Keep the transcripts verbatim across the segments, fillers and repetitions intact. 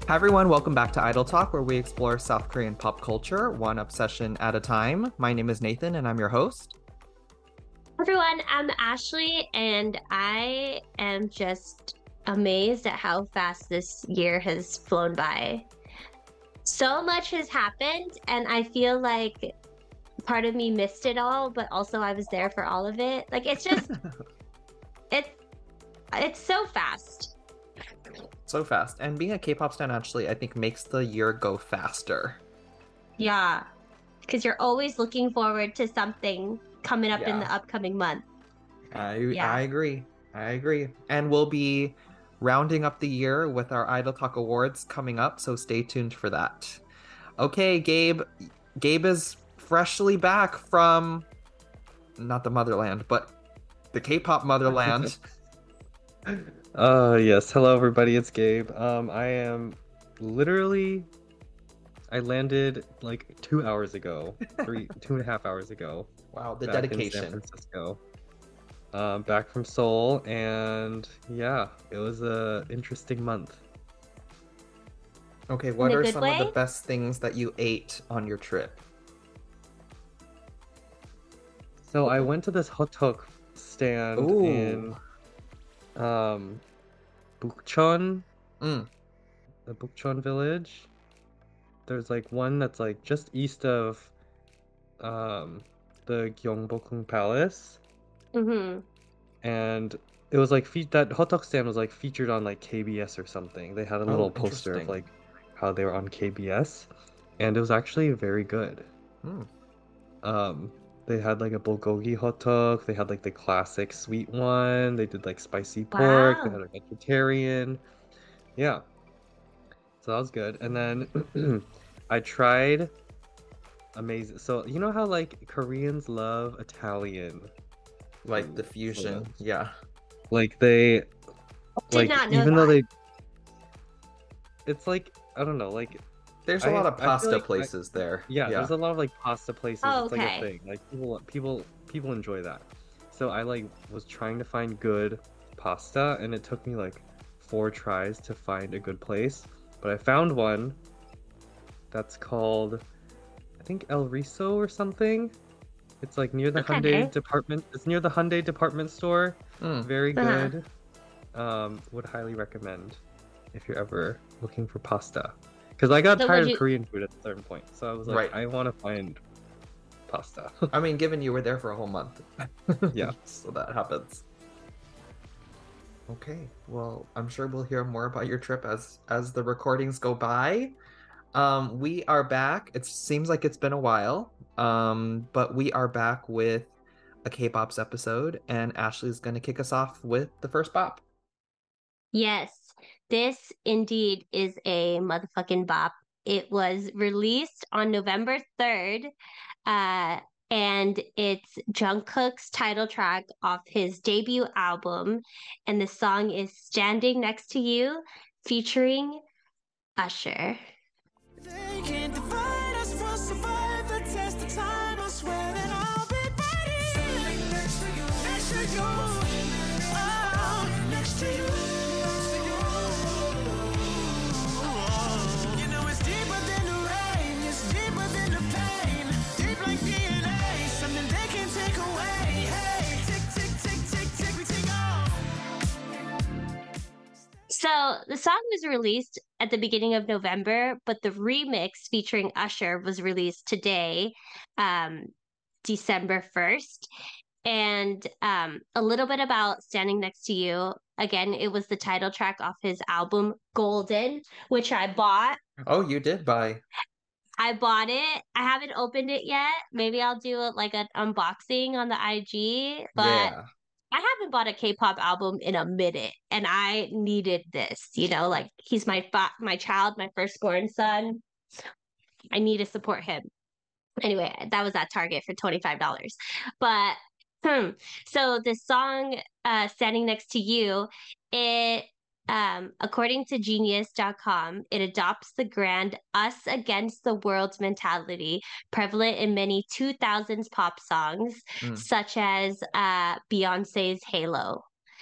Hi everyone, welcome back to Idol Talk, where we explore South Korean pop culture one obsession at a time. My name is Nathan, and I'm your host. Everyone, I'm Ashley, and I am just amazed at how fast this year has flown by. So much has happened, and I feel like part of me missed it all, but also I was there for all of it. Like it's just it's it's so fast. So fast. And being a K-pop stan actually, I think, makes the year go faster. Yeah, because you're always looking forward to something coming up in Yeah, the upcoming month. I I Yeah. agree. I agree. And we'll be rounding up the year with our Idol Talk Awards coming up, so stay tuned for that. Okay, Gabe. Gabe is freshly back from not the motherland, but the K-pop motherland. Uh yes, hello everybody, it's Gabe. Um I am literally I landed like two hours ago, three two and a half hours ago, Wow, the back in San dedication. Francisco. Um back from Seoul, and yeah, it was a interesting month. Okay, In what a are good some of the way? best things that you ate on your trip? So I went to this hot dog stand Ooh. in um Bukchon, Mm. the Bukchon village. There's like one that's like just east of um the Gyeongbokgung Palace. Mm-hmm. And it was like fe that hot dog stand was like featured on like K B S or something. They had a little Oh, poster of interesting. like how they were on K B S, and it was actually very good. Mm. Um, they had like a bulgogi hot dog. They had like the classic sweet one. They did like spicy pork. They Wow. had a vegetarian. Yeah, so that was good. And then I tried amazing. So you know how like Koreans love Italian Like the food, sort of. fusion. Yeah. Like they Did like not know even though that. they it's like I don't know, like There's a lot I of I feel pasta like I places there. yeah, Yeah. there's a lot of like pasta places. Oh, It's like a okay. thing. Like people people people enjoy that. So I like was trying to find good pasta, and it took me like four tries to find a good place. But I found one that's called, I think, El Riso or something. It's like near the Hyundai Okay. department. It's near the Hyundai department store. Mm. Very Uh-huh. good. Um, would highly recommend if you're ever looking for pasta. Because I got So would tired of you Korean food at a certain point, so I was like, Right. I want to find pasta. I mean, given you were there for a whole month. Yeah. So that happens. Okay. Well, I'm sure we'll hear more about your trip as as the recordings go by. Um, we are back. It seems like it's been a while. Um, but we are back with a K-pops episode, and Ashley's going to kick us off with the first bop. Yes, this indeed is a motherfucking bop. It was released on November third, uh, and it's Jungkook's title track off his debut album, and the song is Standing Next to You, featuring Usher. They can't divide us, we'll survive the test of time. I swear that I'll be fighting next to you, next to you, oh, next to you. You know it's deeper than the rain, it's deeper than the pain, deep like D N A, something they can't take away. Hey, tick, tick, tick, tick, tick, we take off. So the song was released at the beginning of November, but the remix featuring Usher was released today, um, December first. And um, a little bit about Standing Next to You. Again, it was the title track off his album Golden, which I bought. Oh, you did buy. I bought it. I haven't opened it yet. Maybe I'll do it like an unboxing on the I G, but Yeah. I haven't bought a K-pop album in a minute, and I needed this. You know, like he's my fa- my child, my firstborn son. I need to support him. Anyway, that was at Target for twenty-five dollars. But hmm, so this song, uh, "Standing Next to You," it um, according to genius dot com, it adopts the grand us against the world mentality prevalent in many two thousands pop songs, Mm. such as uh, Beyonce's Halo.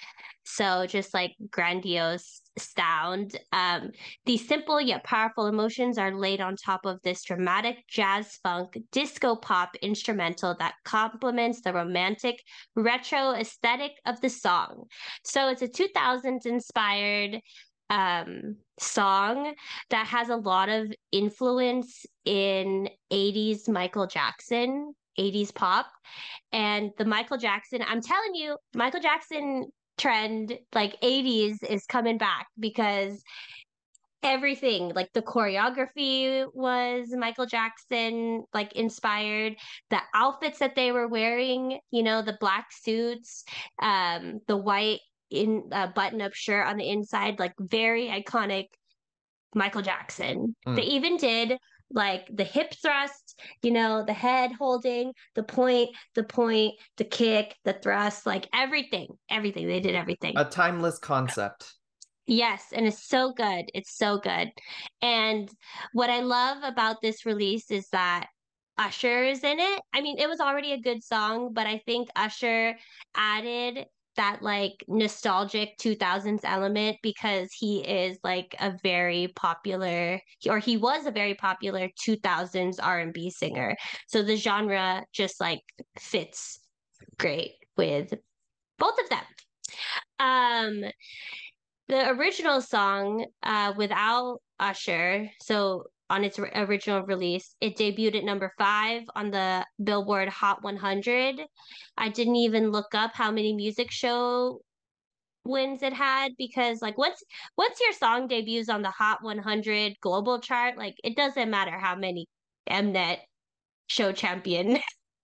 So just like grandiose sound. Um, these simple yet powerful emotions are laid on top of this dramatic jazz funk disco pop instrumental that complements the romantic retro aesthetic of the song. So it's a two thousands inspired um song that has a lot of influence in eighties Michael Jackson, eighties pop. And the Michael Jackson, I'm telling you, Michael Jackson trend, like eighties, is coming back because everything, like the choreography was Michael Jackson like inspired, the outfits that they were wearing, you know, the black suits, um, the white in uh, button-up shirt on the inside, like very iconic Michael Jackson. Mm. They even did like the hip thrust, you know, the head holding, the point, the point, the kick, the thrust, like everything, everything. They did everything. A timeless concept. Yes, and it's so good. It's so good. And what I love about this release is that Usher is in it. I mean, it was already a good song, but I think Usher added that like nostalgic two thousands element because he is like a very popular, or he was a very popular two thousands R and B singer. So the genre just like fits great with both of them. Um the original song, uh, without Usher, so on its original release, it debuted at number five on the Billboard Hot one hundred. I didn't even look up how many music show wins it had because, like, once once your song debuts on the Hot one hundred global chart, like, it doesn't matter how many Mnet show champion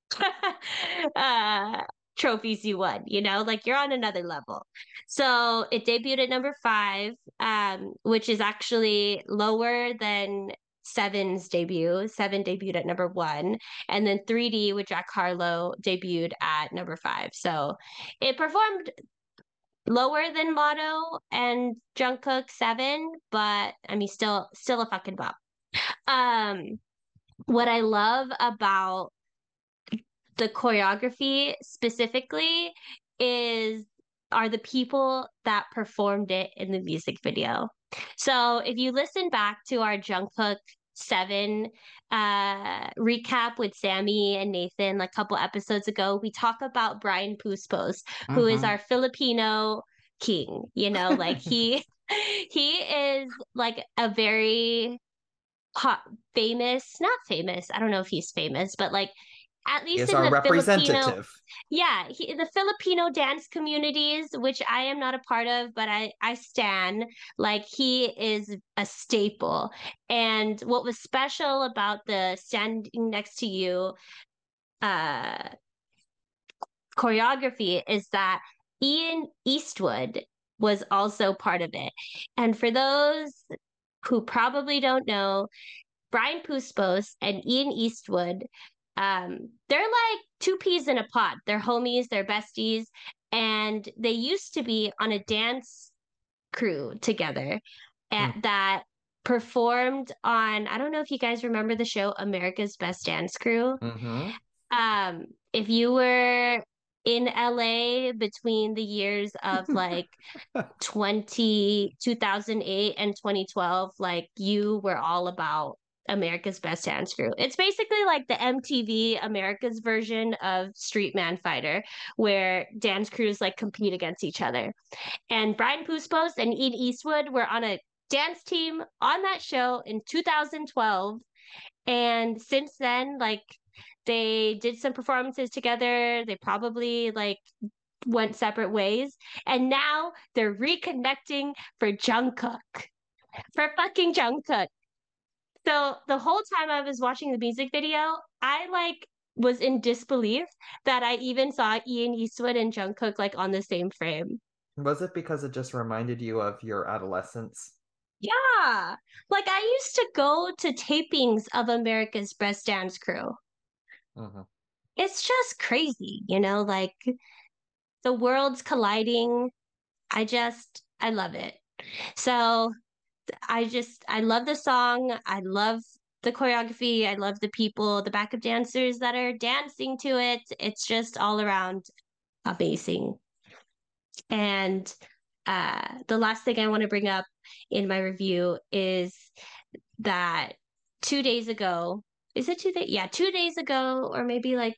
uh trophies you won, you know, like you're on another level. So it debuted at number five, um, which is actually lower than Seven's debut. Seven debuted at number one, and then three D with Jack Harlow debuted at number five. So it performed lower than Motto and Jungkook Seven, but I mean, still, still a fucking bop. Um, what I love about the choreography specifically is are the people that performed it in the music video. So if you listen back to our Jungkook Seven uh recap with Sammy and Nathan like a couple episodes ago, we talk about Brian Puspos, who is Mhm. our Filipino king. You know, like he he is like a very hot, famous, not famous. I don't know if he's famous, but like at He least is in our the Filipino, representative. yeah, he, the Filipino dance communities, which I am not a part of, but I I stan. Like he is a staple. And what was special about the Standing Next to You uh choreography is that Ian Eastwood was also part of it. And for those who probably don't know, Brian Puspos and Ian Eastwood, um, they're like two peas in a pod. They're homies, they're besties, and they used to be on a dance crew together at, Hmm. that performed on, I don't know if you guys remember the show America's Best Dance Crew. Mm-hmm. Um, if you were in L A between the years of like twenty two thousand eight and twenty twelve, like you were all about America's Best Dance Crew. It's basically like the M T V America's version of Street Man Fighter, where dance crews like compete against each other. And Brian Puspos and Ian Eastwood were on a dance team on that show in two thousand twelve. And since then, like they did some performances together. They probably like went separate ways. And now they're reconnecting for Jungkook. For fucking Jungkook. So the whole time I was watching the music video, I like was in disbelief that I even saw Ian Eastwood and Jungkook like on the same frame. Was it because it just reminded you of your adolescence? Yeah. Like I used to go to tapings of America's Best Dance Crew. Mm-hmm. It's just crazy, you know, like the worlds colliding. I just I love it. So I just I love the song. I love the choreography. I love the people, the backup dancers that are dancing to it. It's just all around amazing. And uh, the last thing I want to bring up in my review is that two days ago, is it two days? Yeah, two days ago, or maybe like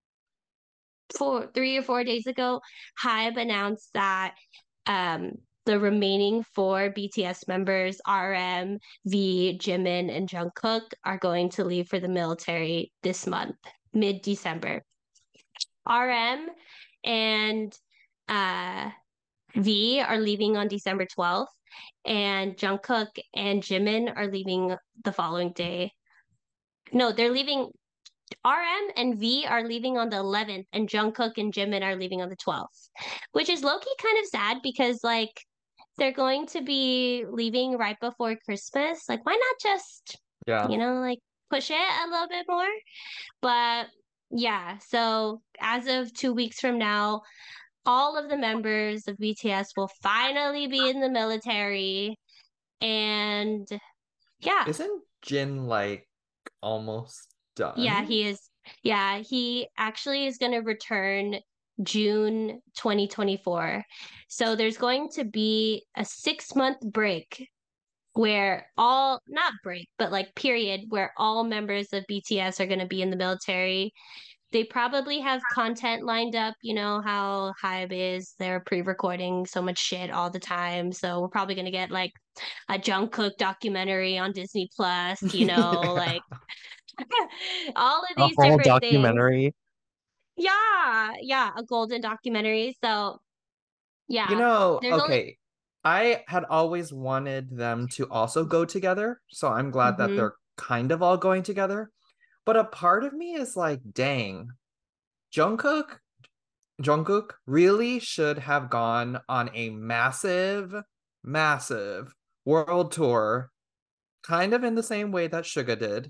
four, three or four days ago, Hybe announced that um, the remaining four B T S members, R M, V, Jimin, and Jungkook, are going to leave for the military this month, mid December. R M and uh, V are leaving on December twelfth, and Jungkook and Jimin are leaving the following day. No, they're leaving. R M and V are leaving on the eleventh, and Jungkook and Jimin are leaving on the twelfth, which is low key kind of sad because, like, they're going to be leaving right before Christmas. Like, why not just, Yeah. you know, like push it a little bit more? But yeah, so as of two weeks from now, all of the members of B T S will finally be in the military. And yeah, Isn't Jin like almost yeah, done? he is. Yeah, he actually is going to return June twenty twenty-four. So there's going to be a six month break where all, not break, but like period, where all members of B T S are going to be in the military. They probably have content lined up, you know how Hybe is. They're pre-recording so much shit all the time. So we're probably gonna get like a Jungkook documentary on Disney Plus, you know, Yeah. like all of A these whole different things. documentary. Yeah, yeah, a golden documentary. So You yeah, know, there's only okay. I had always wanted them to also go together, so I'm glad that hmm they're kind of all going together. But a part of me is like, dang, Jungkook, Jungkook really should have gone on a massive, massive world tour, kind of in the same way that Suga did,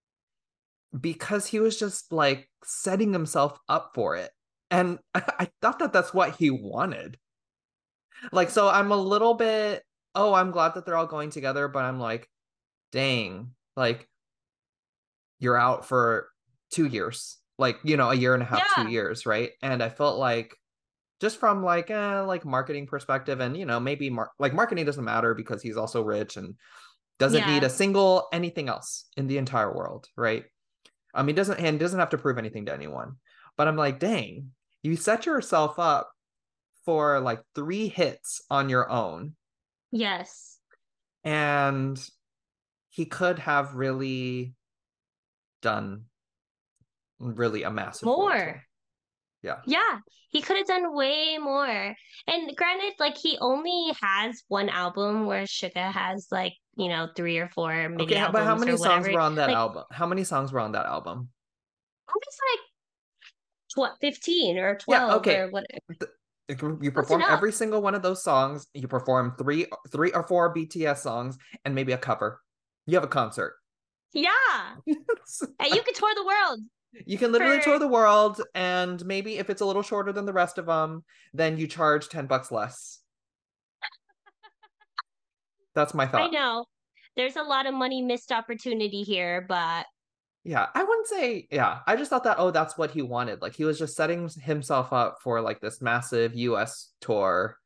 because he was just like setting himself up for it. And I thought that that's what he wanted. Like, so I'm a little bit, oh, I'm glad that they're all going together, but I'm like, dang, like you're out for two years, like, you know, a year and a half, two yeah, years, right? And I felt like just from like, eh, like marketing perspective, and you know, maybe mar- like marketing doesn't matter because he's also rich and doesn't need yeah, a single anything else in the entire world, right? Um, he doesn't and doesn't have to prove anything to anyone. But I'm like, dang, you set yourself up for like three hits on your own, yes. and he could have really done really a massive world More. tour. Yeah. Yeah, he could have done way more. And granted, like he only has one album where Suga has like, you know, three or four mini Okay, but how albums many or songs whatever. were on that Like album? How many songs were on that album? it's like tw- fifteen or Yeah, twelve okay. or what. You Close perform enough. every single one of those songs. You perform three, three or four B T S songs, and maybe a cover. You have a concert. Yeah. And you could tour the world You can literally for tour the world, and maybe if it's a little shorter than the rest of them, then you charge ten bucks less. That's my I thought. know. There's a lot of money missed opportunity here, but Yeah, I wouldn't say, yeah. I just thought that, oh, that's what he wanted. Like he was just setting himself up for like this massive U S tour,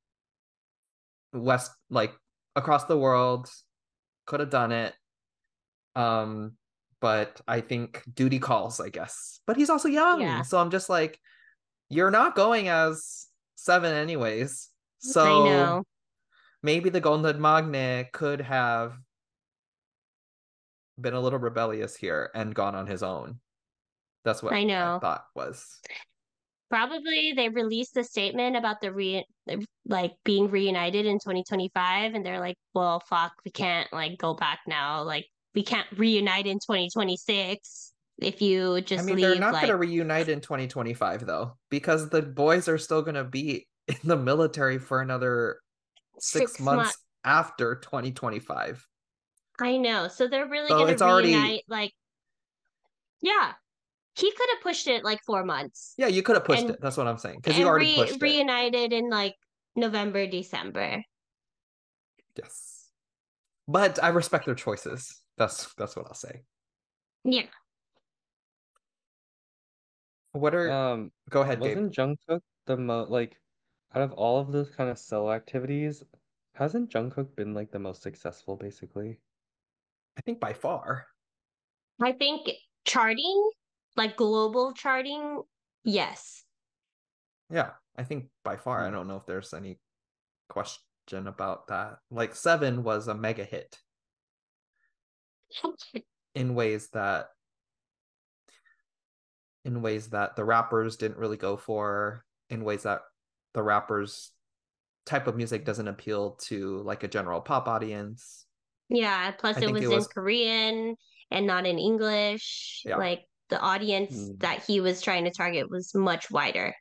West, like across the world, could have done it. Um, but I think duty calls, I guess. But he's also young. yeah, So I'm just like, you're not going as seven anyways. I So know. maybe the Golden Magne could have been a little rebellious here and gone on his own. That's what I I know. thought was. Probably they released a statement about the re like being reunited in twenty twenty-five and they're like, well, fuck, we can't like go back now. Like we can't reunite in twenty twenty-six if you I just mean, they're leave not going like to reunite in twenty twenty-five though, because the boys are still going to be in the military for another six six months. months after twenty twenty-five. I know. So they're really So gonna it's already, reunite like yeah. He could have pushed it like four months yeah, you could have pushed and it. That's what I'm saying. Because you and already re pushed it. reunited in like November, December. Yes. But I respect their choices. That's that's what I'll say. Yeah. What are Um, go ahead, Gabe. wasn't Jungkook the mo like out of all of those kind of solo activities, hasn't Jungkook been like the most successful, basically? I think by far. I think charting, like global charting, yes. Yeah, I think by far. I Hmm. don't know if there's any question about that. Like Seven was a mega hit in ways that in ways that the rappers didn't really go for, in ways that the rappers type of music doesn't appeal to like a general pop audience. Yeah, plus I it think it was in was Korean and not in English. yeah. Like the audience Hmm. that he was trying to target was much wider.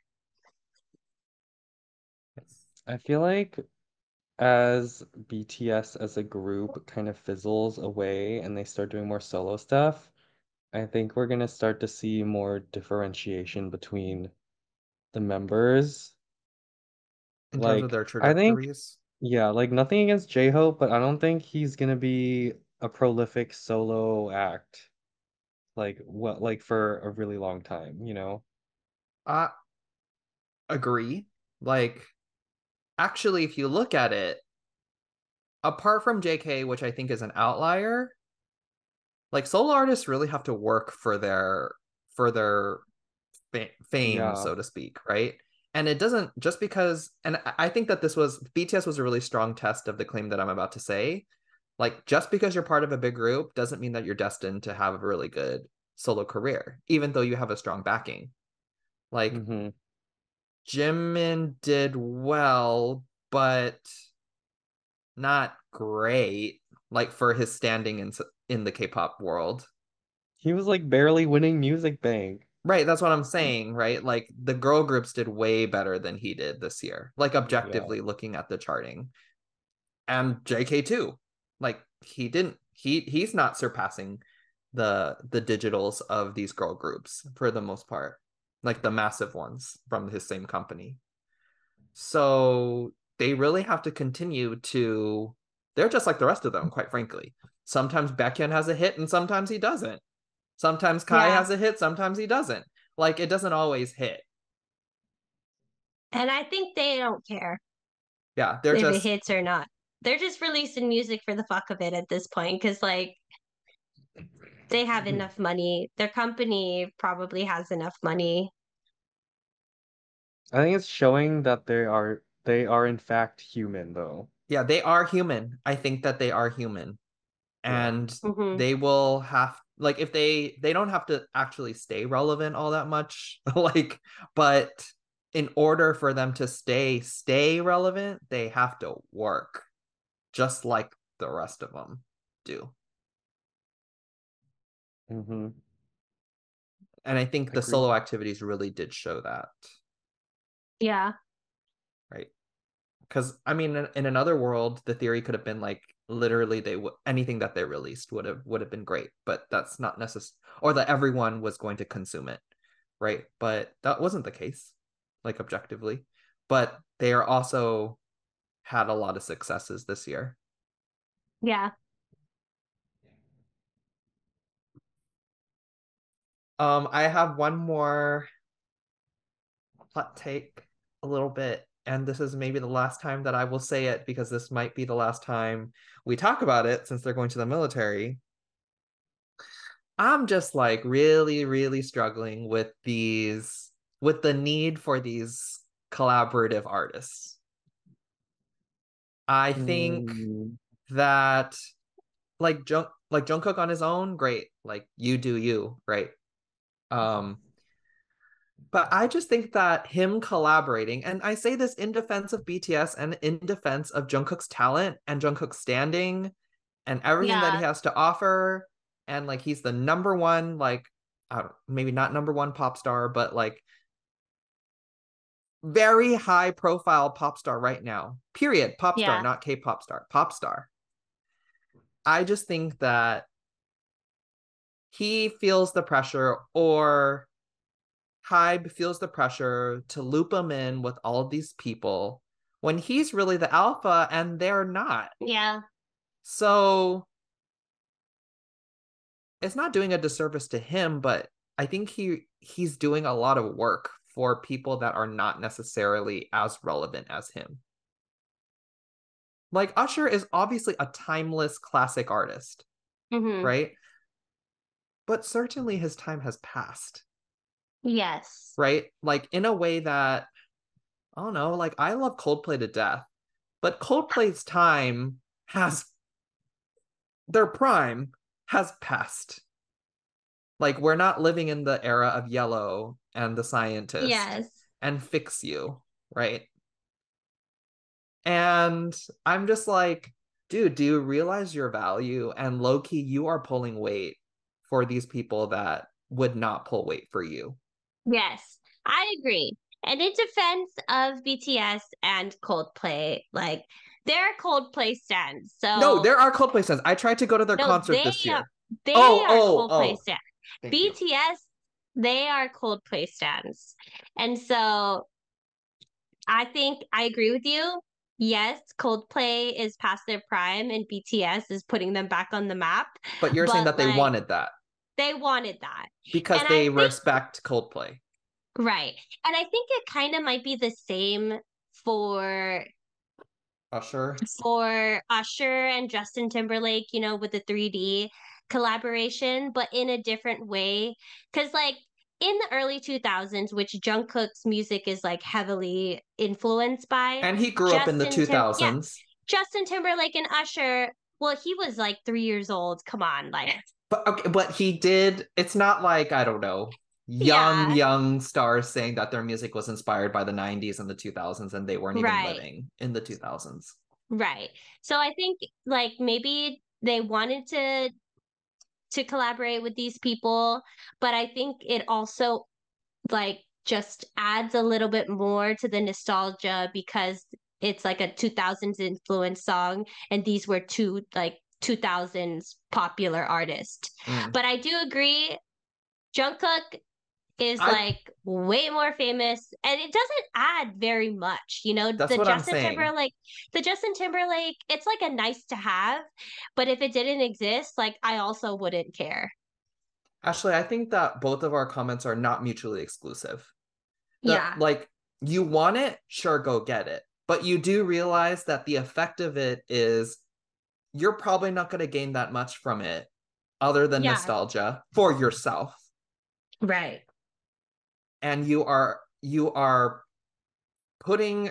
I feel like as B T S as a group kind of fizzles away and they start doing more solo stuff, I think we're gonna start to see more differentiation between the members. In terms of Like, their I think, trajectories. yeah, like nothing against J-Hope, but I don't think he's gonna be a prolific solo act like what like for a really long time, you know? I agree. Like actually, if you look at it, apart from J K, which I think is an outlier, like solo artists really have to work for their for their fa- fame, Yeah. so to speak, right? And it doesn't just because, and I think that this was B T S was a really strong test of the claim that I'm about to say. Like, just because you're part of a big group doesn't mean that you're destined to have a really good solo career, even though you have a strong backing. Like, Mm-hmm. Jimin did well, but not great, like for his standing in in the K-pop world. He was like barely winning Music Bank. Right, that's what I'm saying, right? Like the girl groups did way better than he did this year, like Yeah. objectively looking at the charting. And J K too. Like he didn't he he's not surpassing the the digitals of these girl groups for the most part. Like the massive ones from his same company. So they really have to continue to they're just like the rest of them, quite frankly. Sometimes Baekhyun has a hit and sometimes he doesn't. Sometimes Kai Yeah. has a hit, sometimes he doesn't. Like it doesn't always hit. And I think they don't care Yeah, they're if it just hits or not. They're just releasing music for the fuck of it at this point because, like, they have enough money. Their company probably has enough money. I think it's showing that they are they are in fact human though. yeah, they are human. I think that they are human. Yeah. And Hmm. they will have like if they they don't have to actually stay relevant all that much like but in order for them to stay stay relevant they have to work just like the rest of them do. Mm-hmm. And I think the Agreed. solo activities really did show that, Yeah. right? Because I mean in, in another world the theory could have been like literally they would anything that they released would have would have been great, but that's not necessary, or that everyone was going to consume it, right? But that wasn't the case, like objectively. But they are also had a lot of successes this year. Yeah. um I have one more hot take, a little bit, and this is maybe the last time that I will say it because this might be the last time we talk about it since they're going to the military. I'm just like really, really struggling with these, with the need for these collaborative artists. I think Mm, that like Jung like Jungkook on his own, great. Like you do you, right? Um, but I just think that him collaborating, and I say this in defense of B T S and in defense of Jungkook's talent and Jungkook's standing and everything that he Yeah. has to offer, and like he's the number one, like I don't, maybe not number one pop star, but like very high profile pop star right now. Period. Pop star, Yeah. not K-pop star. Pop star. I just think that he feels the pressure, or Hybe feels the pressure to loop him in with all of these people when he's really the alpha and they're not. Yeah. So it's not doing a disservice to him, but I think he he's doing a lot of work for people that are not necessarily as relevant as him. Like Usher is obviously a timeless classic artist, Mhm. right? But certainly his time has passed, Yes. right? Like in a way that, I don't know, like I love Coldplay to death, but Coldplay's time has, their prime has passed. Like we're not living in the era of Yellow and The Scientist Yes. and Fix You, right? And I'm just like, dude, do you realize your value? And low-key, you are pulling weight for these people that would not pull weight for you. Yes, I agree. And in defense of B T S and Coldplay, like they're Coldplay stands. So No, there are Coldplay fans. I tried to go to their no, concert they this are year. they Oh, are oh, Coldplay oh. stands. Thank you. B T S, they are Coldplay stands. And so I think I agree with you. Yes, Coldplay is past their prime and B T S is putting them back on the map. But you're saying But, that they like, wanted that They wanted that. because And they I think- respect Coldplay. Right. And I think it kind of might be the same for Usher. for Usher and Justin Timberlake, you know, with the three D collaboration, but in a different way. Because, like, in the early two thousands, which Jungkook's music is like heavily influenced by, And he grew up in the Justin Tim- two thousands. yeah, Justin Timberlake and Usher, well, he was like three years old. Come on, like, But okay, but he did, it's not like, I don't know, young, Yeah. young stars saying that their music was inspired by the nineties and the two thousands and they weren't even Right. living in the two thousands. right. So I think like maybe they wanted to to collaborate with these people, but I think it also like just adds a little bit more to the nostalgia because it's like a two thousands influence song and these were two like two thousands popular artists. Mm. But I do agree Jungkook is I- like way more famous and it doesn't add very much, you know. That's the what I'm Justin saying. Timberlake the Justin Timberlake, it's like a nice to have, but if it didn't exist, like I also wouldn't care. Actually, I think that both of our comments are not mutually exclusive. The- Yeah. Like, you want it, sure, go get it. But you do realize that the effect of it is you're probably not going to gain that much from it other than Yeah. nostalgia for yourself. Right. And you are you are putting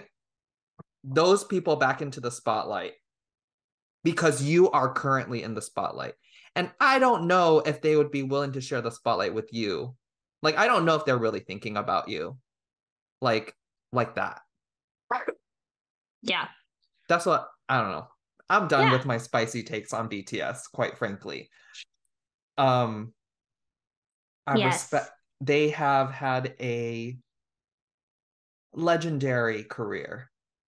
those people back into the spotlight because you are currently in the spotlight. And I don't know if they would be willing to share the spotlight with you. Like, I don't know if they're really thinking about you like like that. Yeah. That's what, I don't know. I'm done Yeah. with my spicy takes on B T S, quite frankly. Um I Yes. respect they have had a legendary career.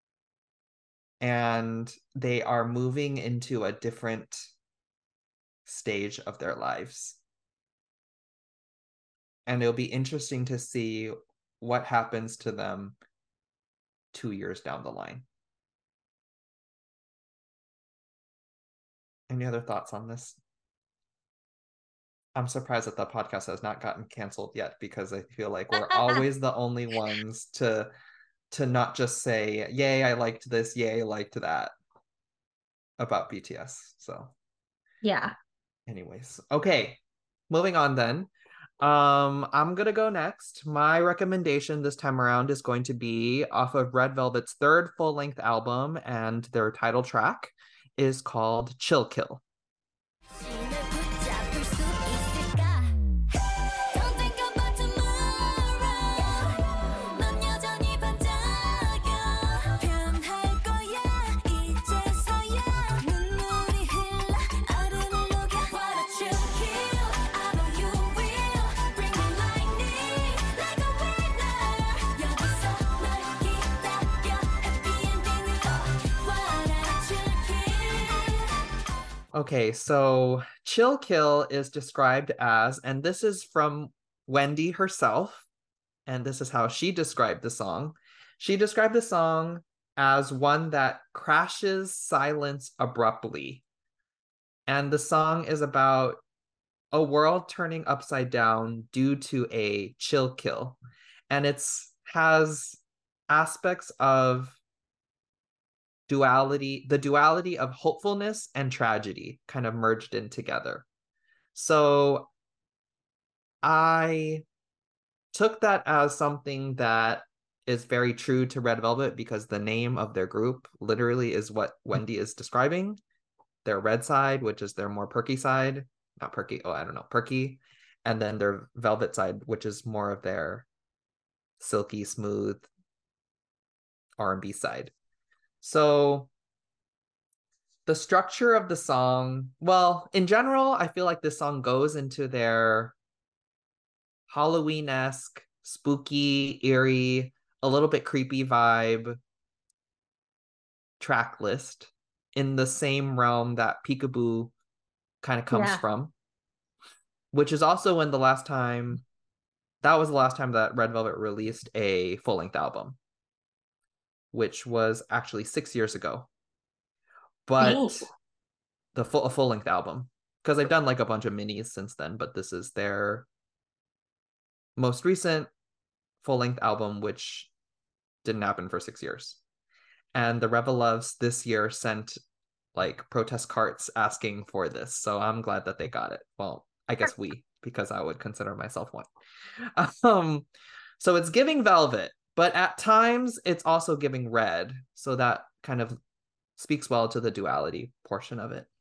And they are moving into a different stage of their lives. And it'll be interesting to see what happens to them two years down the line. Any other thoughts on this? I'm surprised that the podcast has not gotten canceled yet because I feel like we're always the only ones to to not just say, yay, I liked this, yay, I liked that about B T S. So Yeah. anyways, okay, moving on then. Um, I'm gonna go next. My recommendation this time around is going to be off of Red Velvet's third full-length album, and their title track is called Chill Kill. Okay, so Chill Kill is described as, and this is from Wendy herself, and this is how she described the song. She described the song as one that crashes silence abruptly. And the song is about a world turning upside down due to a chill kill. and it's has aspects of duality, the duality of hopefulness and tragedy kind of merged in together. So I took that as something that is very true to Red Velvet, because the name of their group literally is what Wendy is describing. Their red side, which is their more perky side, not perky, oh, I don't know, perky. And then their velvet side, which is more of their silky, smooth R and B side. So the structure of the song, well, in general, I feel like this song goes into their Halloween-esque, spooky, eerie, a little bit creepy vibe track list in the same realm that Peekaboo kind of comes Yeah. from, which is also when the last time, that was the last time that Red Velvet released a full-length album, which was actually six years ago. But Dang. the full a full-length album, because they've done like a bunch of minis since then, but this is their most recent full-length album, which didn't happen for six years. And the Reveloves this year sent like protest carts asking for this, so I'm glad that they got it. Well, I guess we, because I would consider myself one. Um, so it's giving Velvet, but at times it's also giving Red, so that kind of speaks well to the duality portion of it.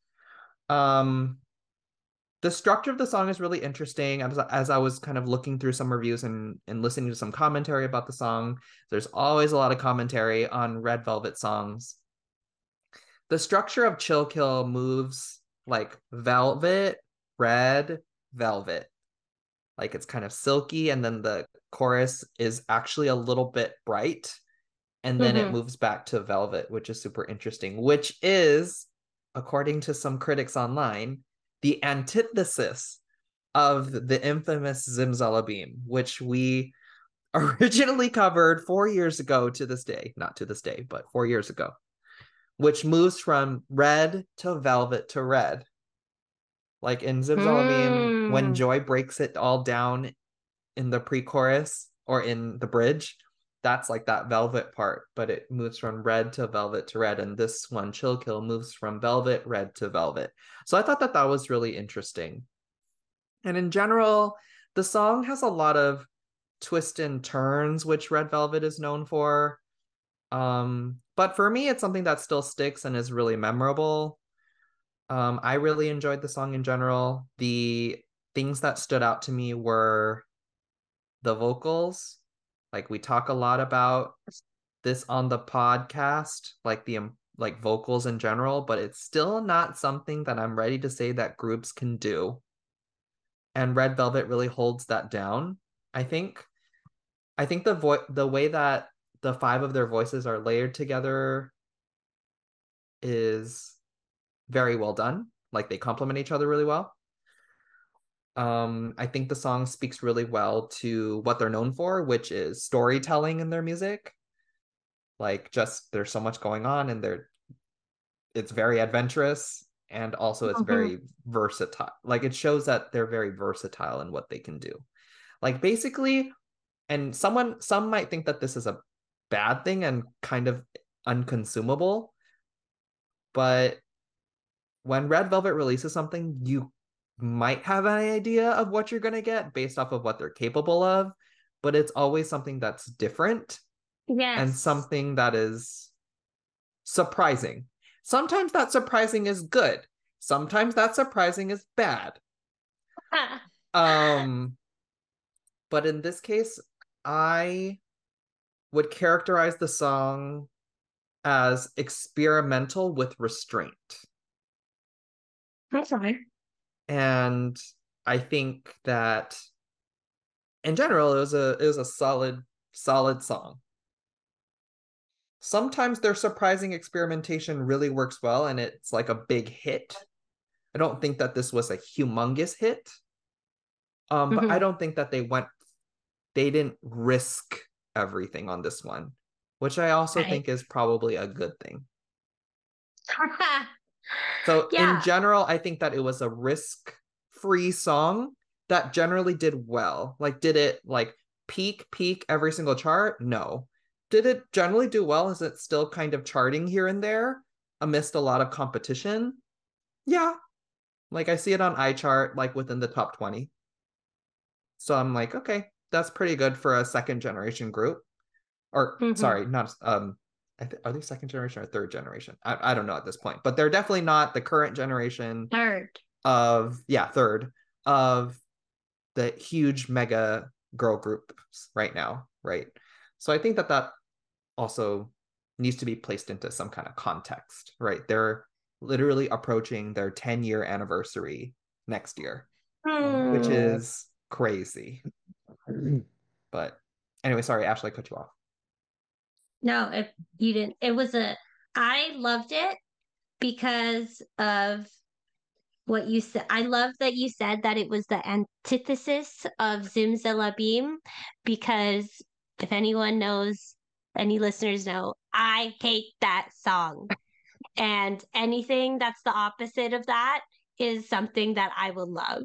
Um, the structure of the song is really interesting. As, as I was kind of looking through some reviews and, and listening to some commentary about the song, there's always a lot of commentary on Red Velvet songs. The structure of Chill Kill moves like velvet, red, velvet. Like it's kind of silky, and then the chorus is actually a little bit bright, and then Mhm. it moves back to velvet, which is super interesting, which is, according to some critics online, the antithesis of the infamous Zimzalabim, which we originally covered four years ago to this day, not to this day, but four years ago, which moves from red to velvet to red. Like in Zimzalabim, when Mm. Joy breaks it all down in the pre-chorus or in the bridge, that's like that velvet part, but it moves from red to velvet to red. And this one, Chill Kill, moves from velvet, red to velvet. So I thought that that was really interesting. And in general, the song has a lot of twists and turns, which Red Velvet is known for. Um, but for me, it's something that still sticks and is really memorable. Um, I really enjoyed the song in general. The things that stood out to me were the vocals. Like we talk a lot about this on the podcast, like the um, like vocals in general, but it's still not something that I'm ready to say that groups can do. And Red Velvet really holds that down, I think. I think the vo- the way that the five of their voices are layered together is very well done. Like they complement each other really well. Um, I think the song speaks really well to what they're known for, which is storytelling in their music. Like just there's so much going on, and they're it's very adventurous, and also it's Mhm. very versatile. Like it shows that they're very versatile in what they can do. Like basically, and someone some might think that this is a bad thing and kind of unconsumable, but when Red Velvet releases something, you might have an idea of what you're going to get based off of what they're capable of, but it's always something that's different Yes. and something that is surprising. Sometimes that surprising is good. Sometimes that surprising is bad. Um, but in this case, I would characterize the song as experimental with restraint. That's fine. And I think that in general, it was a it was a solid, solid song. Sometimes their surprising experimentation really works well, and it's like a big hit. I don't think that this was a humongous hit. Um, but I Mhm. don't think that they went, they didn't risk everything on this one, which I also Right. think is probably a good thing. So in Yeah. general, I think that it was a risk-free song that generally did well. Like did it like peak peak every single chart? No. Did it generally do well? Is it still kind of charting here and there amidst a lot of competition? Yeah. Like I see it on iChart, like within the top twenty. So I'm like, okay, that's pretty good for a second generation group. Or Mhm. sorry, not um I th- are they second generation or third generation? I, I don't know at this point, but they're definitely not the current generation Third. of yeah, third of the huge mega girl groups right now, right? So I think that that also needs to be placed into some kind of context, right? They're literally approaching their ten year anniversary next year, which Hmm. is crazy. But anyway, sorry, Ashley, I cut you off. No, if you didn't, it was a, I loved it because of what you said. I love that you said that it was the antithesis of Zimzalabim because if anyone knows, any listeners know, I hate that song. And anything that's the opposite of that is something that I will love.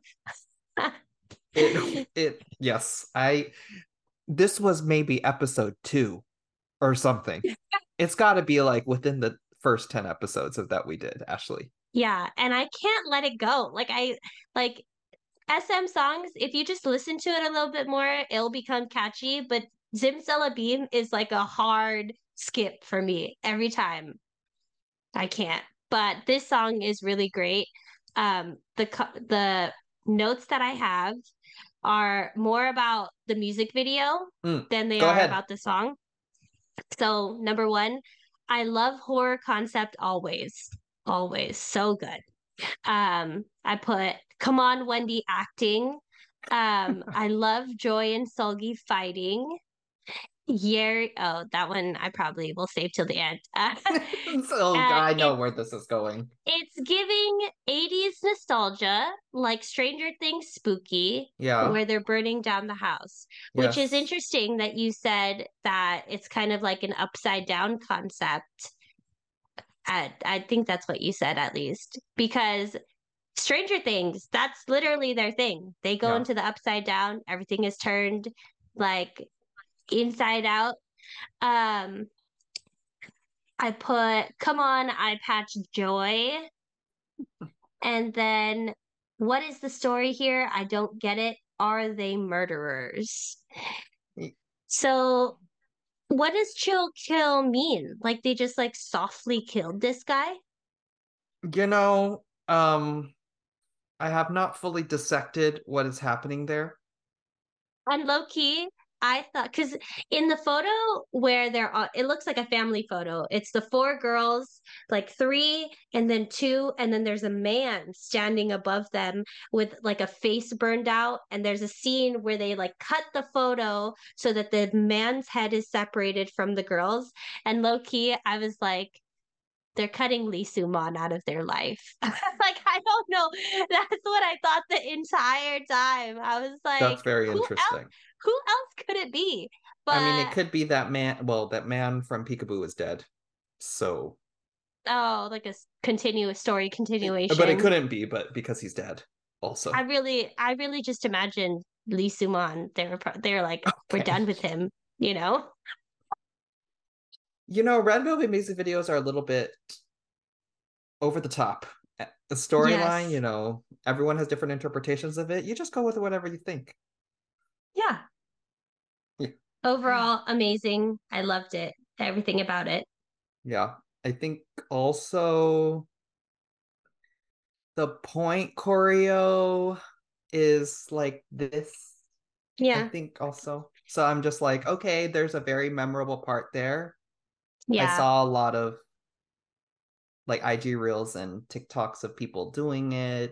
It it yes, I this was maybe episode two or something. It's got to be like within the first ten episodes of that we did, Ashley. Yeah, and I can't let it go. Like I like S M songs, if you just listen to it a little bit more, it'll become catchy, but Zimzalabim is like a hard skip for me every time. I can't. But this song is really great. Um the co- the notes that I have are more about the music video Mm, than they go are ahead. about the song. So, number one, I love horror concept always. Always. So good. Um, I put come on, Wendy acting. Um, I love Joy and Solgi fighting. Yeah, oh, that one I probably will save till the end. Uh, So uh, I know it's where this is going. it's giving eighties nostalgia, like Stranger Things spooky, Yeah. where they're burning down the house, which is Yes. interesting that you said that it's kind of like an upside down concept. I, I think that's what you said at least, because Stranger Things, that's literally their thing. They go Yeah. into the upside down, everything is turned like inside out. Um, I put come on, eye patch joy. And then what is the story here? I don't get it. Are they murderers? So what does chill kill mean? Like they just like softly killed this guy? You know, um, I have not fully dissected what is happening there. And low key, I thought because in the photo where they're all, it looks like a family photo. It's the four girls, like three, and then two, and then there's a man standing above them with like a face burned out. And there's a scene where they like cut the photo so that the man's head is separated from the girls. And low key, I was like, they're cutting Lee Suman out of their life. Like I don't know. That's what I thought the entire time. I was like, That's very who else? interesting. Who else could it be? I mean, it But could be that man. Well, that man from Peekaboo is dead. So, oh, like a s- continuous story but it continuation. couldn't be, but because he's dead I also. really, I really just imagined Lee Suman. They were, pro- they were like, we're Okay. done with him. You know? You know, Red Velvet music videos are a little bit over the top. Eh, The storyline, you Yes. know, everyone has different interpretations of it. You just go with whatever you think. Yeah. Yeah. Overall, amazing. I loved it. Everything about it. Yeah. I think also the point choreo is like this, I Yeah. think also. So I'm just like, okay, there's a very memorable part there. I Yeah. saw a lot of like I G reels and TikToks of people doing it.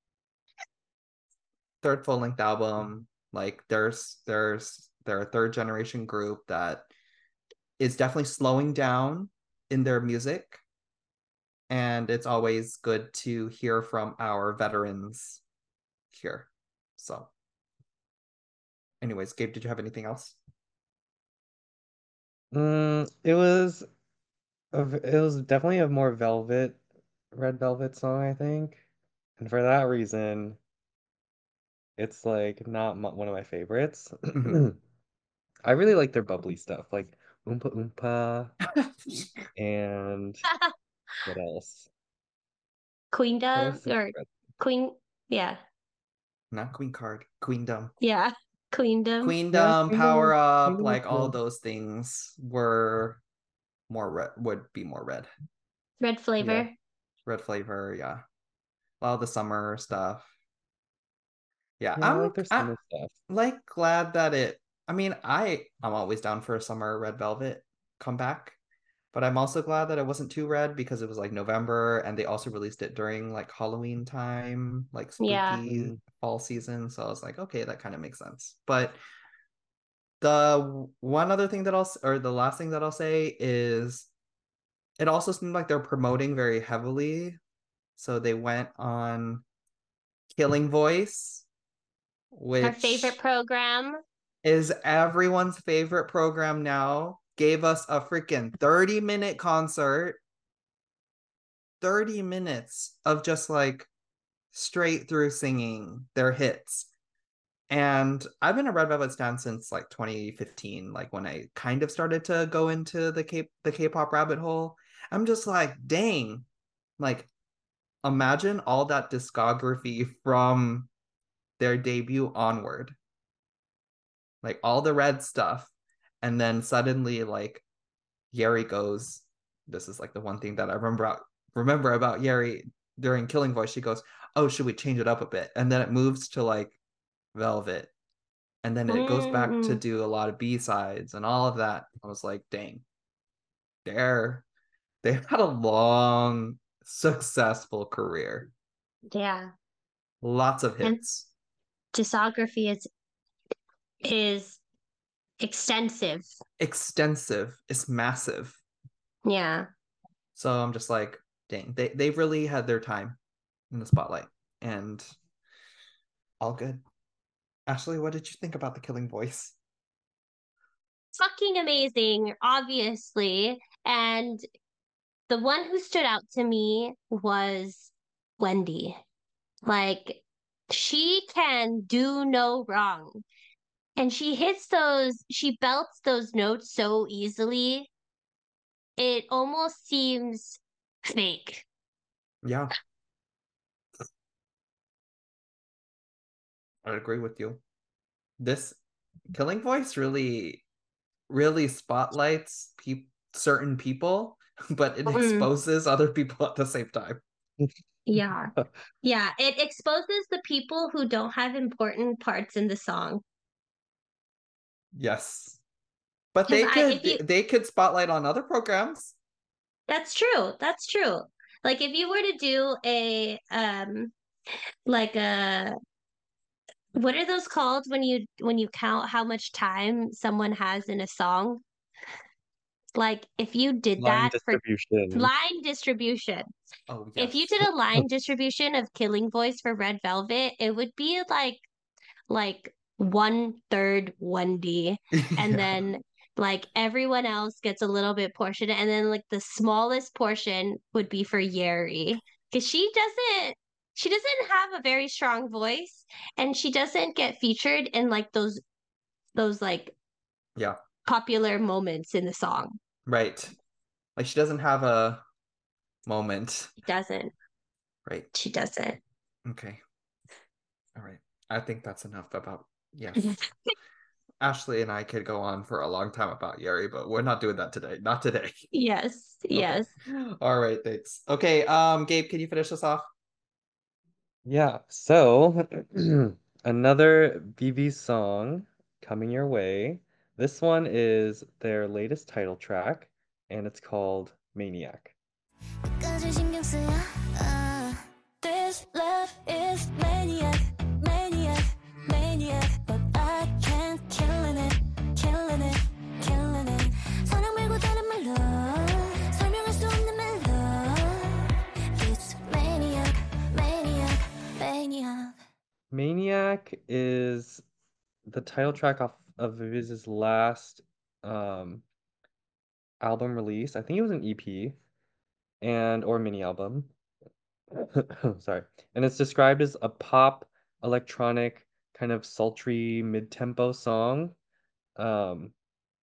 Third full length album, like there's there's they're a third generation group that is definitely slowing down in their music, and it's always good to hear from our veterans here. So, anyways, Gabe, did you have anything else? Mm, it was a v- it was definitely a more Velvet, Red Velvet song, I think. And for that reason, it's like not m one of my favorites. Mhm. I really like their bubbly stuff, like Oompa Oompa and what else? What Queendom else is or red? Queen, yeah, Not Queen Card, Queendom. yeah, Queendom, Yeah, Queendom, Kingdom, Power Up, Kingdom is like all cool. those things were more red, would be more red. red Yeah. flavor. Red flavor, yeah. A lot of the summer stuff. Yeah, Yeah, I I'm like their I summer stuff. like glad that it I mean, I I'm always down for a summer Red Velvet comeback, but I'm also glad that it wasn't too red because it was like November and they also released it during like Halloween time, like Yeah. spooky Mm, fall season. So I was like, okay, that kind of makes sense. But the one other thing that I'll s- or the last thing that I'll say is it also seemed like they're promoting very heavily. So they went on Killing Voice, Our favorite which program. is everyone's favorite program now, gave us a freaking thirty minute concert, thirty minutes of just like straight through singing their hits. And I've been a Red Velvet stan since like twenty fifteen, like when I kind of started to go into the K the K-pop rabbit hole. I'm just like, dang, like imagine all that discography from their debut onward, like all the red stuff, and then suddenly like Yeri goes. This is like the one thing that I remember remember about Yeri during Killing Voice. She goes, "Oh, should we change it up a bit?" And then it moves to like Velvet, and then it goes back to Mm, do a lot of B sides and all of that. I was like, "Dang, they're they've had a long, successful career, yeah. lots of And hits, discography is is extensive. extensive, it's massive." Yeah. So I'm just like, "Dang, they they've really had their time in the spotlight, and all good." Ashley, what did you think about the Killing Voice? Fucking amazing, obviously. And the one who stood out to me was Wendy. Like, she can do no wrong. And she hits those, she belts those notes so easily. It almost seems fake. Yeah, I agree with you. This Killing Voice really, really spotlights pe- certain people, but it Mm, exposes other people at the same time. yeah. Yeah. It exposes the people who don't have important parts in the song. Yes, but Because they I, if could you, they could spotlight on other programs. that's true. That's true. Like if you were to do a, um, like a, what are those called when you when you count how much time someone has in a song? Like if you did line that for distribution. line distribution, Oh if you yes, did a line distribution of Killing Voice for Red Velvet, it would be like like one third Wendy, and yeah, then like everyone else gets a little bit portion, and then like the smallest portion would be for Yeri because she doesn't she doesn't have a very strong voice, and she doesn't get featured in like those those like yeah, popular moments in the song. right. Like she doesn't have a moment, She doesn't. right? She doesn't. Okay, all right. I think that's enough about yes. Ashley and I could go on for a long time about Yeri, but we're not doing that today. Not today. Yes, Okay. yes. All right, thanks. Okay, um, Gabe, can you finish this off? Yeah, so another B B song coming your way. This one is their latest title track, and it's called Maniac. 끝까지 신경 쓰여 uh, This love is maniac maniac maniac But I can't killing it killing it killing it 사랑 말고 다른 말로 설명할 수 없는 멜로 It's maniac maniac maniac Maniac is the title track off of Viz's last um album release. I think it was an E P and or mini album. Sorry. And it's described as a pop, electronic, kind of sultry mid-tempo song. Um,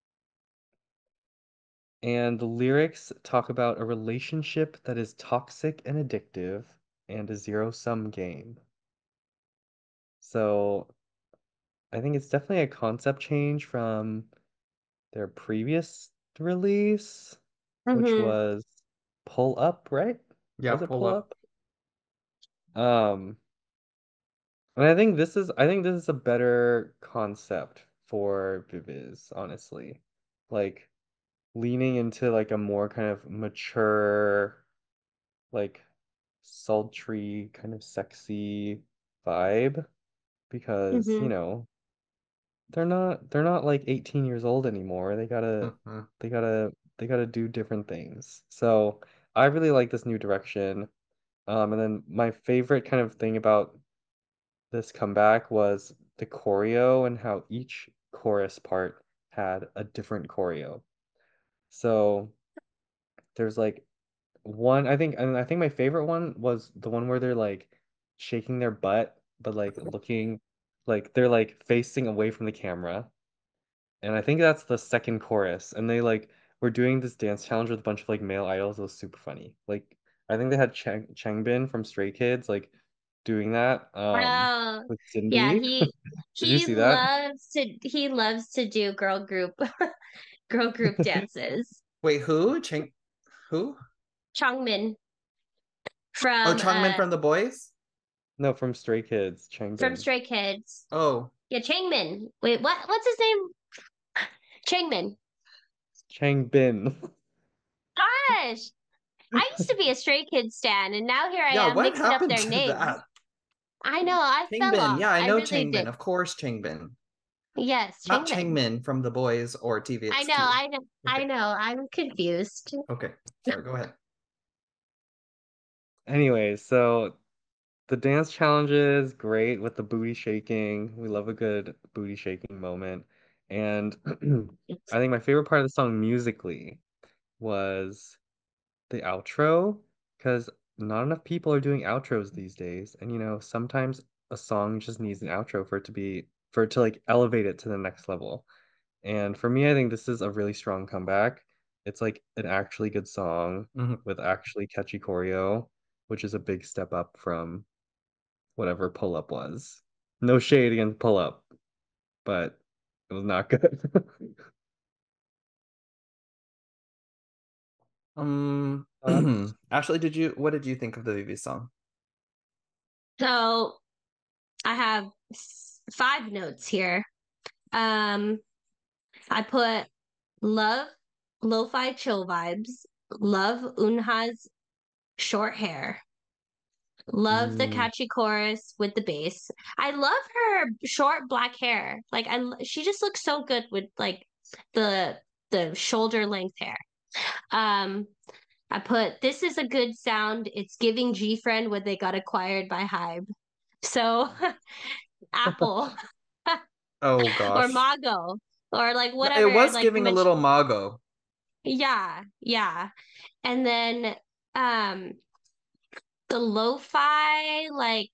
and the lyrics talk about a relationship that is toxic and addictive and a zero-sum game. So I think it's definitely a concept change from their previous release, which Mm-hmm. was Pull Up, right? Yeah, Was it pull Pull up. Up? Um, and I think this is I think this is a better concept for Viviz, honestly. Like leaning into like a more kind of mature, like sultry, kind of sexy vibe because, you Mm-hmm. know, they're not they're not like eighteen years old anymore. They gotta Mhm. they gotta they gotta do different things. So I really like this new direction. Um, and then my favorite kind of thing about this comeback was the choreo and how each chorus part had a different choreo. So there's like one, I think, and I think my favorite one was the one where they're like shaking their butt, but like looking like they're like facing away from the camera. And I think that's the second chorus. And they like were doing this dance challenge with a bunch of like male idols. It was super funny. Like I think they had Chang Changbin from Stray Kids like doing that um Oh, with yeah, Cindy. he Did you he see that? loves to he loves to do girl group girl group dances. Wait, who? Chang who? Chongmin Oh, from Changmin uh from the boys? No, from Stray Kids, from Changbin. Stray Kids. Oh, Yeah, Changmin. Wait, what what's his name? Changbin. Gosh, I used to be a Stray Kids stan, and now here I yeah, am what mixing up happened their to names. that? I know, I fell Changbin. off. Yeah, I I know really Changbin. did. Of course, Changbin. Yes, Not Changmin. Changmin from the boys or I know, T V X Q. I know, Okay. I know. I'm confused. Okay. Sorry, go ahead. Anyway, so the dance challenge is great with the booty shaking. We love a good booty shaking moment. And I think my favorite part of the song musically was the outro, because not enough people are doing outros these days. And you know, sometimes a song just needs an outro for it to be for it to like elevate it to the next level. And for me, I think this is a really strong comeback. It's like an actually good song Mhm. with actually catchy choreo, which is a big step up from whatever Pull Up was. No shade against Pull Up, but it was not good. Um, Thoughts? Ashley, did you what did you think of the Vivi song? So I have s- five notes here. Um, I put love lo-fi chill vibes, love Unha's short hair, love the Mm. catchy chorus with the bass. I love her short black hair. Like I, l- she just looks so good with like the the shoulder length hair. Um, I put this is a good sound. It's giving G Friend when they got acquired by Hybe. So Apple Oh or gosh. Mago or like It whatever, was like giving a Mich- little Mago. yeah, yeah. And then um the lo-fi like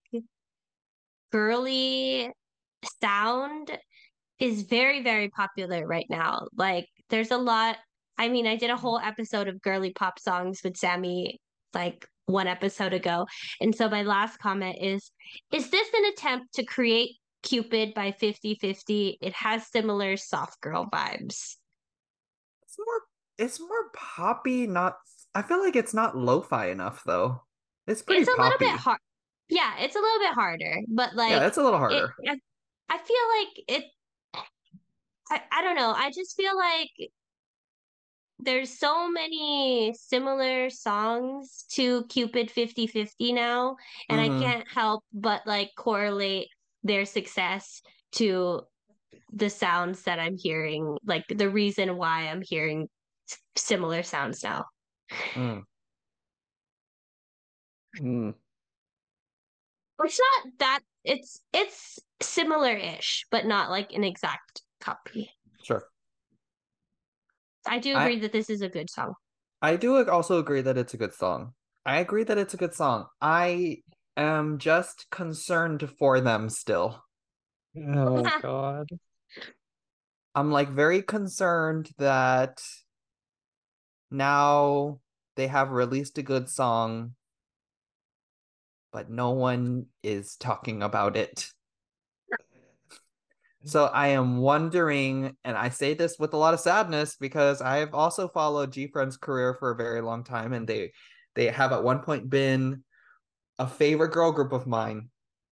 girly sound is very, very popular right now. Like there's a lot. I mean, I did a whole episode of girly pop songs with Sammy like one episode ago. And so my last comment is is this an attempt to create Cupid by fifty fifty? It has similar soft girl vibes. It's more it's more poppy, not I feel like it's not lo-fi enough though. It's pretty It's a little bit poppy. hard. Yeah, it's a little bit harder, but Yeah, like it's a little it harder. I, I feel like it I, I don't know. I just feel like there's so many similar songs to Cupid fifty fifty now, and I Mm-hmm. can't help but like correlate their success to the sounds that I'm hearing, like the reason why I'm hearing s- similar sounds now. Mm. Mm. It's not that it's it's similar-ish, but not like an exact copy. Sure. I do I agree that this is a good song. I do also agree that it's a good song. I agree that it's a good song. I am just concerned for them still. Oh God. I'm like very concerned that now they have released a good song, but no one is talking about it. So I am wondering, and I say this with a lot of sadness because I have also followed G Friend's career for a very long time, and they they have at one point been a favorite girl group of mine.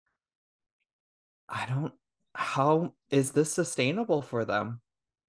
I don't, how is this sustainable for them?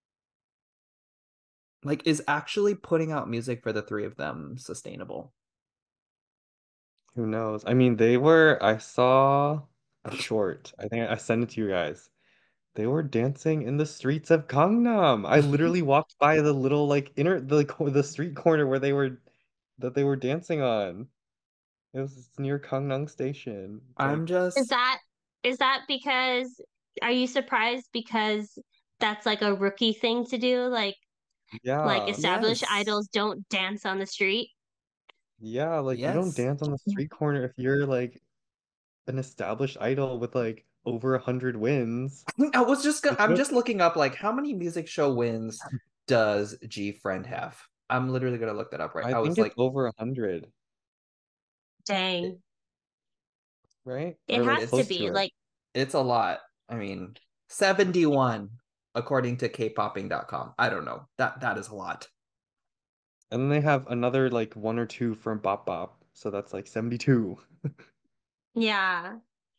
Like, is actually putting out music for the three of them sustainable? Who knows? I mean, they were, I saw a short. I think I sent it to you guys. They were dancing in the streets of Gangnam. I literally walked by the little like inner the co- the street corner where they were that they were dancing on. It was near Gangnam Station. It's I'm like, Is just, that is that because are you surprised because that's like a rookie thing to do? Like like yeah, established yes, idols don't dance on the street. yeah, like you don't yes. dance on the street corner if you're like an established idol with like over a hundred wins. I was just gonna, Like, you I'm don't- just looking up like how many music show wins does G Friend have? I'm literally gonna look that up right. I I think was it's like, over a hundred, Dang. right? It Or like has to close it's to be. it. Like it's a lot. I mean, seventy-one according to k popping dot com. I don't know. That that is a lot. And then they have another like one or two from Bop Bop, so that's like seventy-two. yeah.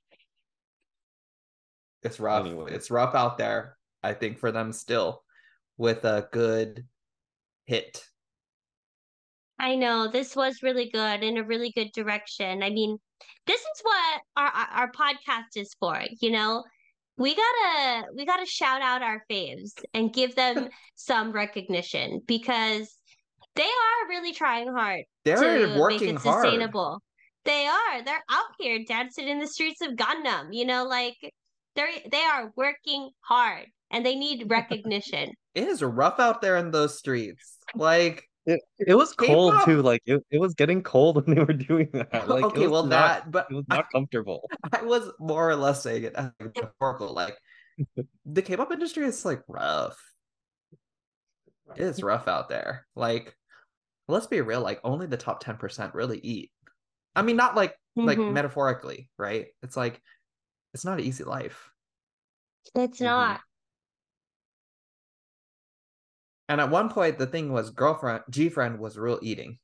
It's rough. Anyway, It's rough out there, I think, for them still with a good hit. I know this was really good in a really good direction. I mean, this is what our our our podcast is for, you know? We gotta we gotta shout out our faves and give them some recognition because they are really trying hard They're to make working it hard. sustainable. They are. They're out here dancing in the streets of Gangnam, you know, like they're they are working hard and they need recognition. It is rough out there in those streets. Like it it was cold K-pop. too. Like it, it was getting cold when they were doing that. Like it Okay, was well not that, but it was I, not comfortable. I was more or less saying it as a metaphorical. Like the K-pop industry is like rough. It is rough out there. Like let's be real. Like only the top ten percent really eat. I mean, not like like Hmm. metaphorically, right? It's like it's not an easy life. It's Mhm. not. And at one point, the thing was girlfriend, G friend was real eating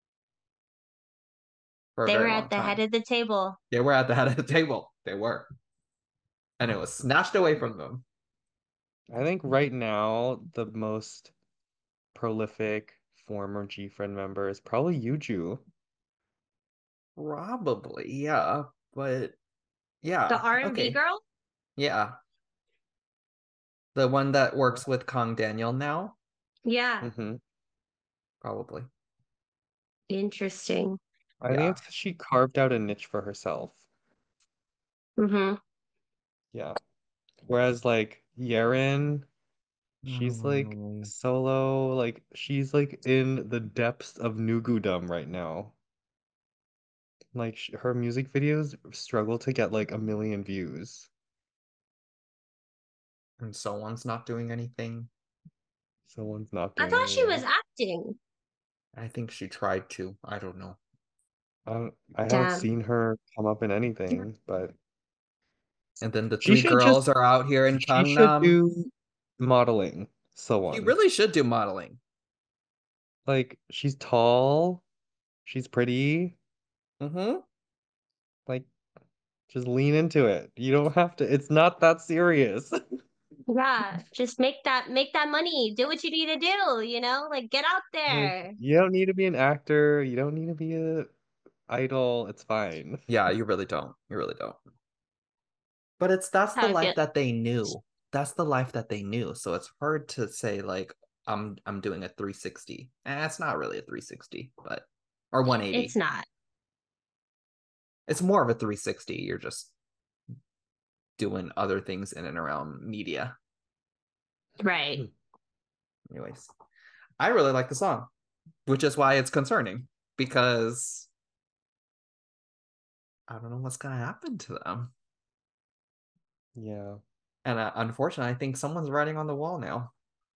for a They were very at long the head time. of the table. They were at the head of the table. They were. And it was snatched away from them. I think right now the most prolific former G Friend member is probably Yuju. Probably, yeah. But The yeah, R and B okay. girl? Yeah. The one that works with Kong Daniel now? Yeah. Hmm. Probably. Interesting. I think Yeah. it's 'cause she carved out a niche for herself. Hmm. Yeah. Whereas like Yeren, she's like Mm. solo, like she's like in the depths of Nugudum right now. Like sh her music videos struggle to get like a million views. And someone's not doing anything. Someone's not I doing thought she was anything. acting. I think she tried to. I don't know. I don't, I haven't Damn. seen her come up in anything, but And then the she three should just girls are out here in she should Gangnam. do modeling. So She on. really should do modeling. Like she's tall, she's pretty, Mm-hmm. like just lean into it. You don't have to, it's not that serious. Yeah. Just make that make that money. Do what you need to do, you know? Like get out Like there. you don't need to be an actor, you don't need to be a idol, it's fine. Yeah, you really don't. You really don't. But it's that's That's how the I feel. life that they knew. That's the life that they knew. So it's hard to say like I'm I'm doing a three sixty. And it's not really a three sixty, but or It's one eighty. not. It's more of a three sixty. You're just doing other things in and around media. Right. Anyways, I really like the song, which is why it's concerning because I don't know what's gonna happen to them. Yeah. And uh, unfortunately, I think someone's writing on the wall now.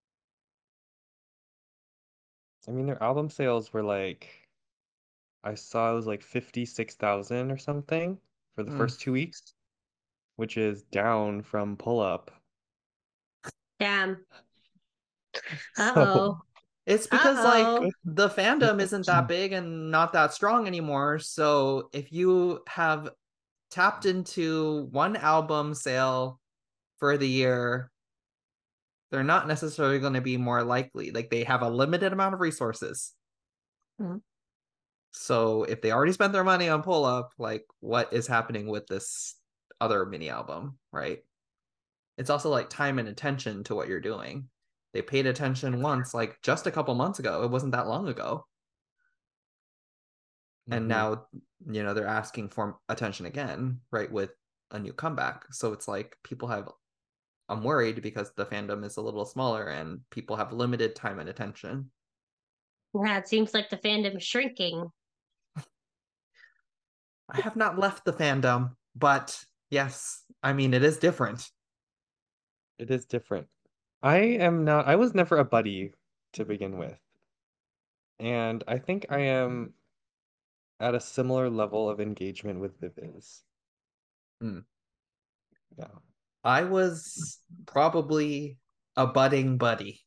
I mean, their album sales were like, I saw it was like fifty-six thousand or something for the Hmm. first two weeks, which is down from Pull Up. Damn. So, Uh-oh. It's because like Uh-oh. the fandom isn't that big and not that strong anymore. So if you have tapped into one album sale for the year, they're not necessarily going to be more likely. Like they have a limited amount of resources. Mhm. So if they already spent their money on Pull Up, like what is happening with this other mini album, right? It's also like time and attention to what you're doing. They paid attention once, like just a couple months ago. It wasn't that long ago. And mhm. now, you know, they're asking for attention again, right, with a new comeback. So it's like people have, I'm worried because the fandom is a little smaller and people have limited time and attention. Yeah, it seems like the fandom is shrinking. I have not left the fandom, but yes, I mean, it is different. It is different. I am not, I was never a buddy to begin with. And I think I am at a similar level of engagement with Viviz. Hmm. Yeah. I was probably a budding buddy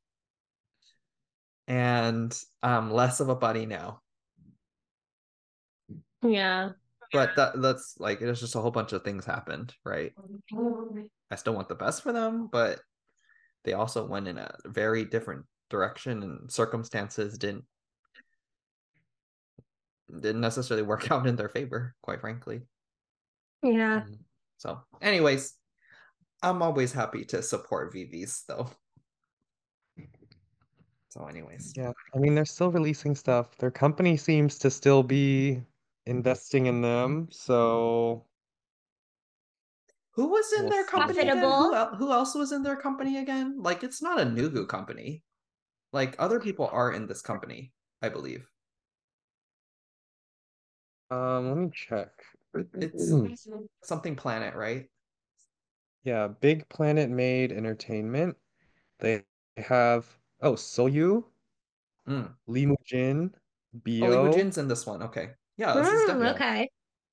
and um less of a buddy now. Yeah. But that that's like it's just a whole bunch of things happened, right? I still want the best for them, but they also went in a very different direction and circumstances didn't didn't necessarily work out in their favor, quite frankly. Yeah. Mhm. So, anyways, I'm always happy to support V Vs though. So, anyways. Yeah. I mean, they're still releasing stuff. Their company seems to still be investing in them. So Who was in we'll their see. company again? Who Profitable. el- who else was in their company again? Like it's not a Nugu company. Like other people are in this company, I believe. Um, let me check. It's something Planet, right? Yeah, Big Planet Made Entertainment. They have oh Soyu, Mm. Lee Mujin, Oh, Lee Bio. Woo-jin's in this one. Okay. Yeah, this is Mm, definitely. Yeah. okay.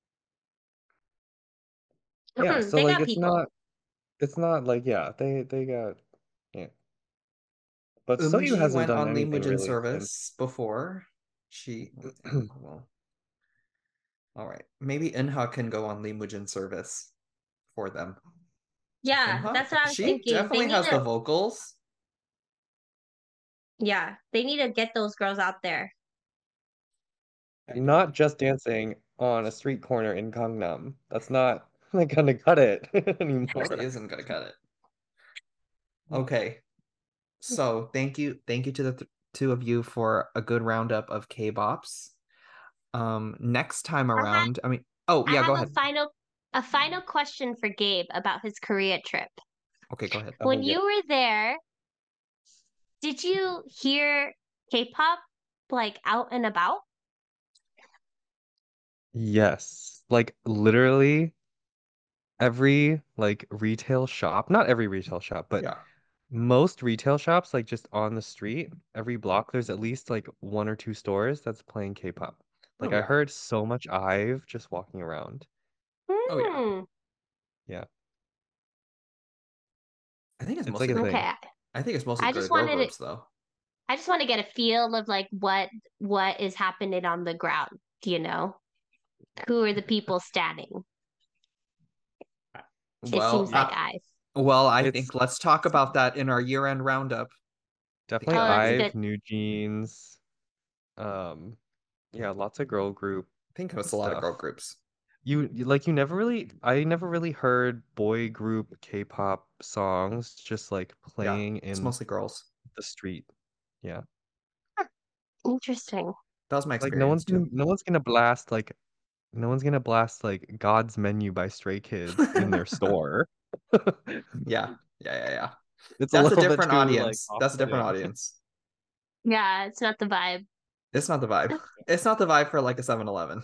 Yeah, Mm, so they like got it's people. not it's not like yeah, they they got yeah. But Soyu Umuji hasn't went done on Lee anything Mujin really since. service before. She well, all right. Maybe Inha can go on Lee Mujin service for them. Yeah, Inha, that's what I was she thinking. They definitely need has the to, vocals. yeah, they need to get those girls out there. And not just dancing on a street corner in Gangnam. That's not like gonna cut it anymore. Really isn't gonna cut it. Okay. So thank you, thank you to the th two of you for a good roundup of K-bops. Um, next time I have, around, I mean, oh I yeah, go have a ahead. final, a final question for Gabe about his Korea trip. Okay, go ahead. Oh When yeah. you were there, did you hear K-pop like out and about? Yes. Like literally every like retail shop, not every retail shop, but Yeah. most retail shops, like just on the street, every block, there's at least like one or two stores that's playing K-pop. Oh Like I yeah. heard so much IVE just walking around. Oh yeah. Hmm. Yeah, I think it's it's like mostly a the thing. Okay. I think it's mostly I the just girl wanted it. groups though. I just want to get a feel of like what what is happening on the ground, you know? Who are the people standing? It Well, seems like uh, eyes. well, I It's think let's talk about that in our year-end roundup. definitely Oh, that's Because good. IVE, New Jeans, um, yeah, lots of girl group I think it was a lot of stuff. girl groups. You, you like you never really I never really heard boy group K-pop songs just like Yeah, playing it's in mostly girls. the street. Yeah. Interesting. That was my Like no one's experience gonna too. no one's gonna blast like no one's gonna blast like God's Menu by Stray Kids in their store. Yeah, yeah, yeah, yeah. It's a That's a little bit different too like audience. That's a different off-putting. audience. Yeah, it's not the vibe. It's not the vibe. It's not the vibe for like a seven eleven.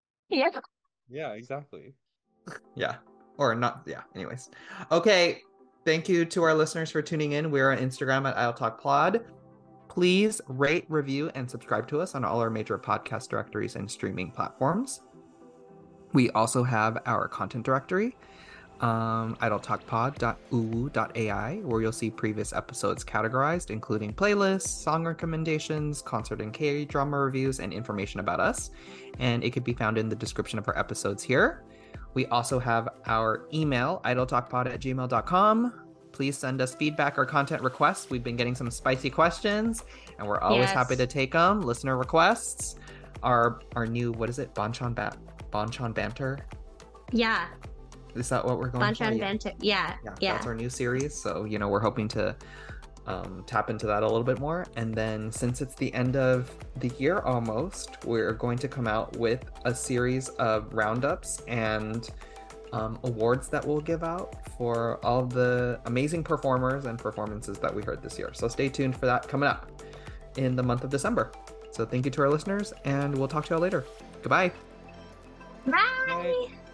Yeah. Yeah, exactly. Yeah. Or not, yeah, anyways. Okay, Thank you to our listeners for tuning in. We're on Instagram at I'll Talk Pod. Please rate, review, and subscribe to us on all our major podcast directories and streaming platforms. We also have our content directory, um, idle talk pod dot u wu dot a i, where you'll see previous episodes categorized, including playlists, song recommendations, concert and K-drama reviews, and information about us. And it could be found in the description of our episodes here. We also have our email, idle talk pod at gmail dot com. Please send us feedback or content requests. We've been getting some spicy questions, and we're always Yes. happy to take them. Listener requests. Our our new, what is it? Bonchon Bat Bonchon Banter? Yeah. Is that what we're going for? Bonchon Yeah. Banter. Yeah. Yeah, Yeah. that's our new series. So, you know, we're hoping to um, tap into that a little bit more. And then since it's the end of the year almost, we're going to come out with a series of roundups and um, awards that we'll give out for all the amazing performers and performances that we heard this year. So stay tuned for that coming up in the month of December. So thank you to our listeners, and we'll talk to y'all later. Goodbye. Bye.